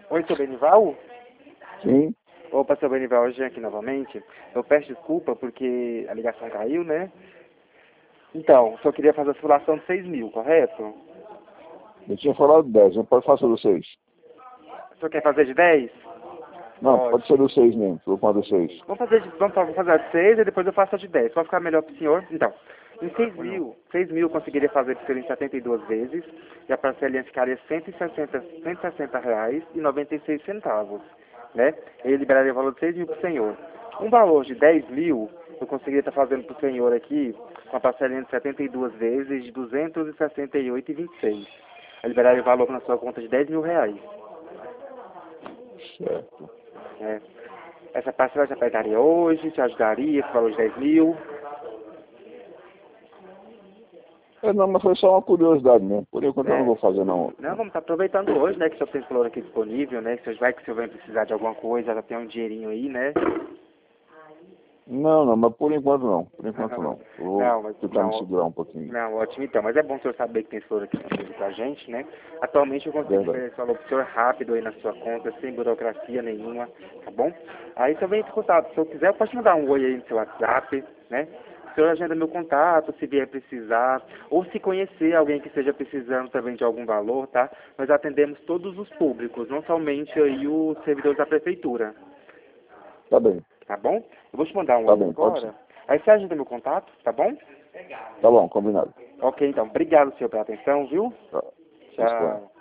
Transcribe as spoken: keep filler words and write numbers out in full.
Oi, seu Benival? Sim, Opa, seu Benival, hoje aqui novamente. Eu peço desculpa porque a ligação caiu, né? Então, só queria fazer a simulação de seis mil, correto? eu tinha falado dez, não pode fazer do seis. O senhor quer fazer de dez? Não, pode ser Ótimo. do seis mesmo, vou fazer do seis. Vamos fazer, de, vamos fa- vamos fazer a de seis e depois eu faço a de dez. Pode ficar melhor pro senhor? Então, em seis mil, seis mil eu conseguiria fazer por em setenta e duas vezes e a parcelinha ficaria cento e sessenta, cento e sessenta reais e noventa e seis centavos, né? Ele liberaria o valor de seis mil pro senhor. Um valor de dez mil eu conseguiria estar fazendo pro senhor aqui com a parcelinha de setenta e duas vezes de duzentos e sessenta e oito reais e vinte e seis. Eu liberaria o valor na sua conta de dez mil reais. Certo. É. Essa parcela já pegaria hoje, te ajudaria, esse valor de dez mil. É, não, mas foi só uma curiosidade mesmo. Por enquanto eu não É. vou fazer não. Não, vamos estar aproveitando hoje, né, que o senhor tem esse valor aqui disponível, né, que o senhor vai que o senhor vai precisar de alguma coisa, já tem um dinheirinho aí, né. Não, não, mas por enquanto não. Por enquanto não. Eu vou Não, mas tentar me não, segurar um pouquinho. não, ótimo então, mas é bom o senhor saber que tem esse valor aqui disponível pra gente, né. Atualmente eu consigo Verdade. oferecer esse valor pro senhor rápido aí na sua conta, sem burocracia nenhuma, tá bom? Aí também entre em contato, se eu quiser, pode mandar um oi aí no seu WhatsApp, né. O senhor agenda meu contato, se vier precisar, ou se conhecer alguém que esteja precisando também de algum valor, tá? Nós atendemos todos os públicos, não somente aí os servidores da prefeitura, Tá bem, tá bom? Eu vou te mandar um tá aí bem, pode ser. agora. Aí você agenda meu contato, tá bom? Tá bom, combinado. Ok, então. Obrigado, senhor, pela atenção, viu? Tá. Disponha. Tchau.